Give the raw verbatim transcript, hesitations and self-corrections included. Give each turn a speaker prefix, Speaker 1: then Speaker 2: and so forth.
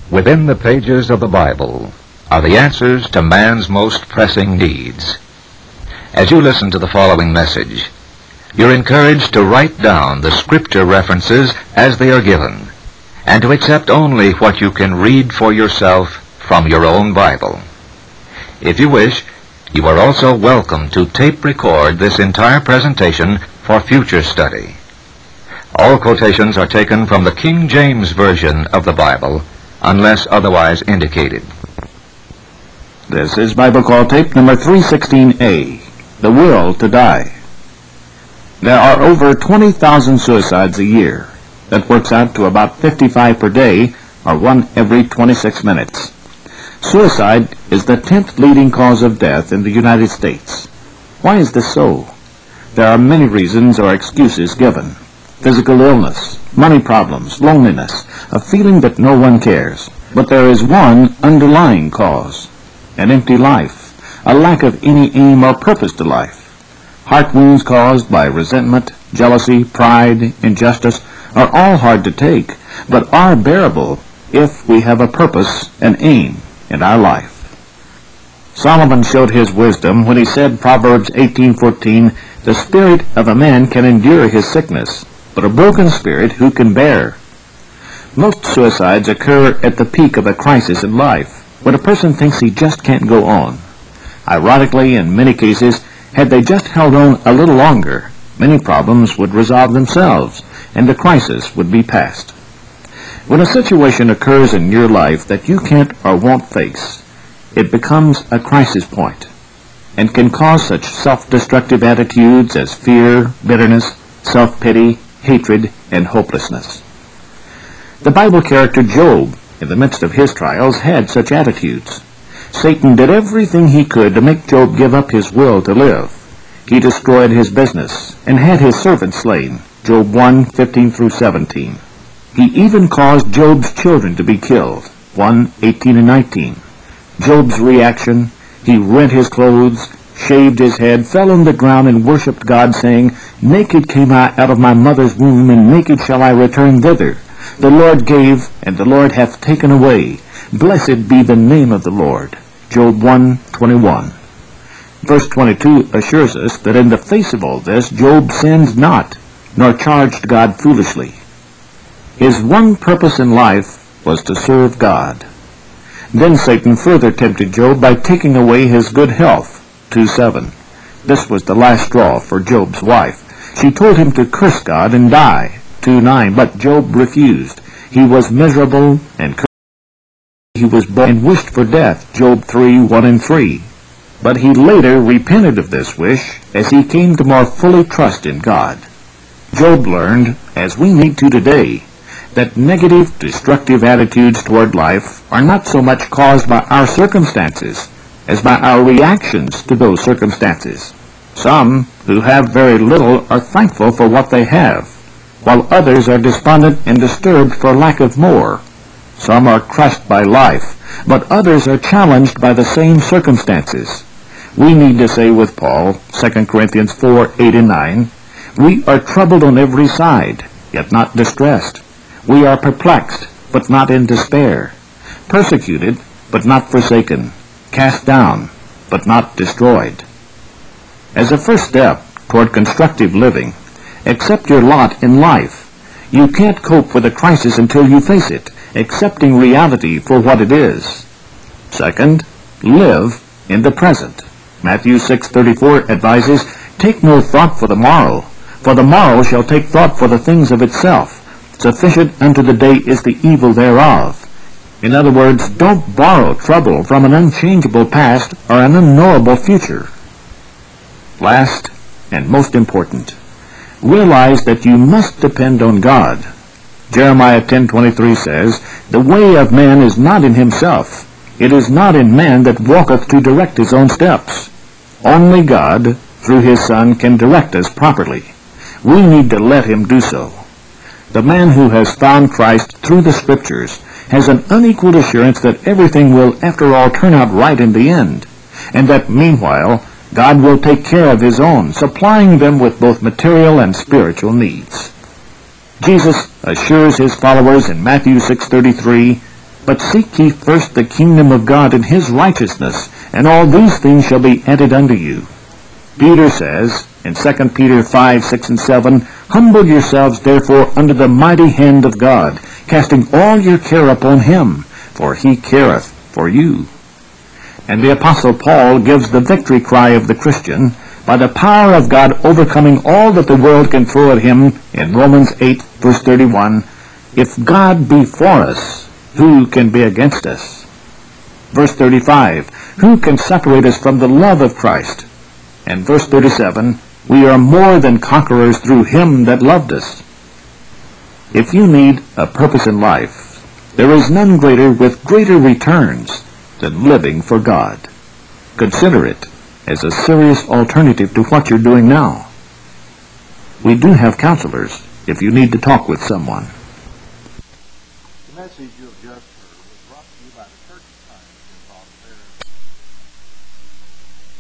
Speaker 1: Within the pages of the Bible are the answers to man's most pressing needs. As you listen to the following message, you're encouraged to write down the scripture references as they are given, and to accept only what you can read for yourself from your own Bible. If you wish, you are also welcome to tape record this entire presentation for future study. All quotations are taken from the King James Version of the Bible, unless otherwise indicated.
Speaker 2: This is Bible Call Tape number three sixteen A, The Will to Die. There are over twenty thousand suicides a year. That works out to about fifty-five per day, or one every twenty-six minutes. Suicide is the tenth leading cause of death in the United States. Why is this so? There are many reasons or excuses given. Physical illness, money problems, loneliness, a feeling that no one cares. But there is one underlying cause: an empty life, a lack of any aim or purpose to life. Heart wounds caused by resentment, jealousy, pride, injustice are all hard to take, but are bearable if we have a purpose and aim in our life. Solomon showed his wisdom when he said, Proverbs eighteen fourteen, "The spirit of a man can endure his sickness, but a broken spirit who can bear?" Most suicides occur at the peak of a crisis in life, when a person thinks he just can't go on. Ironically, in many cases, had they just held on a little longer, many problems would resolve themselves, and the crisis would be past. When a situation occurs in your life that you can't or won't face, it becomes a crisis point, and can cause such self-destructive attitudes as fear, bitterness, self-pity, hatred, and hopelessness. The Bible character Job, in the midst of his trials, had such attitudes. Satan did everything he could to make Job give up his will to live. He destroyed his business and had his servants slain, Job one fifteen through seventeen. He even caused Job's children to be killed, one eighteen and nineteen. Job's reaction: he rent his clothes, shaved his head, fell on the ground, and worshipped God, saying, "Naked came I out of my mother's womb, and naked shall I return thither. The Lord gave, and the Lord hath taken away. Blessed be the name of the Lord." Job one twenty-one. Verse twenty-two assures us that in the face of all this, Job sinned not, nor charged God foolishly. His one purpose in life was to serve God. Then Satan further tempted Job by taking away his good health, two seven. This was the last straw for Job's wife. She told him to curse God and die, two nine, but Job refused. He was miserable and cursed. He was born and wished for death, Job three one and three. But he later repented of this wish as he came to more fully trust in God. Job learned, as we need to today, that negative, destructive attitudes toward life are not so much caused by our circumstances as by our reactions to those circumstances. Some who have very little are thankful for what they have, while others are despondent and disturbed for lack of more. Some are crushed by life, but others are challenged by the same circumstances. We need to say with Paul, Second Corinthians four eight and nine, "We are troubled on every side, yet not distressed. We are perplexed, but not in despair. Persecuted, but not forsaken. Cast down, but not destroyed." As a first step toward constructive living, accept your lot in life. You can't cope with a crisis until you face it, accepting reality for what it is. Second, live in the present. Matthew six thirty-four advises, "Take no thought for the morrow, for the morrow shall take thought for the things of itself. Sufficient unto the day is the evil thereof." In other words, don't borrow trouble from an unchangeable past or an unknowable future. Last, and most important, realize that you must depend on God. Jeremiah ten twenty-three says, "The way of man is not in himself. It is not in man that walketh to direct his own steps." Only God, through his Son, can direct us properly. We need to let him do so. The man who has found Christ through the Scriptures has an unequaled assurance that everything will, after all, turn out right in the end, and that meanwhile God will take care of his own, supplying them with both material and spiritual needs. Jesus assures his followers in Matthew six thirty-three, But seek ye first the kingdom of God and his righteousness, and all these things shall be added unto you. Peter says in Second Peter five, six, and seven, Humble yourselves therefore under the mighty hand of God, casting all your care upon him, for he careth for you. And the Apostle Paul gives the victory cry of the Christian, by the power of God overcoming all that the world can throw at him, in Romans eight, verse thirty-one, If God be for us, who can be against us? Verse thirty-five, Who can separate us from the love of Christ? And verse thirty-seven, We are more than conquerors through him that loved us. If you need a purpose in life, there is none greater with greater returns than living for God. Consider it as a serious alternative to what you're doing now. We do have counselors if you need to talk with someone.
Speaker 3: The message you have just heard was brought to you by the Church of Christ.